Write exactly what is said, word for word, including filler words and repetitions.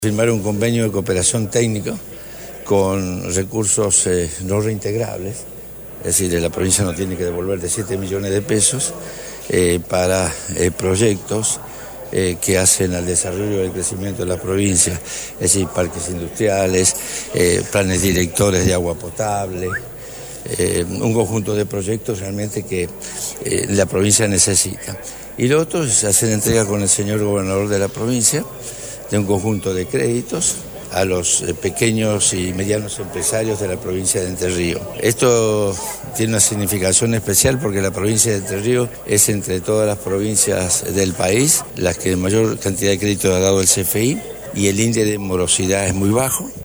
Firmar un convenio de cooperación técnica con recursos eh, no reintegrables, es decir, la provincia no tiene que devolver de siete millones de pesos eh, para eh, proyectos eh, que hacen al desarrollo y al crecimiento de la provincia, es decir, parques industriales, eh, planes directores de agua potable, eh, un conjunto de proyectos realmente que eh, la provincia necesita. Y lo otro es hacer entrega con el señor gobernador de la provincia de un conjunto de créditos a los pequeños y medianos empresarios de la provincia de Entre Ríos. Esto tiene una significación especial porque la provincia de Entre Ríos es entre todas las provincias del país las que mayor cantidad de créditos ha dado el C F I y el índice de morosidad es muy bajo.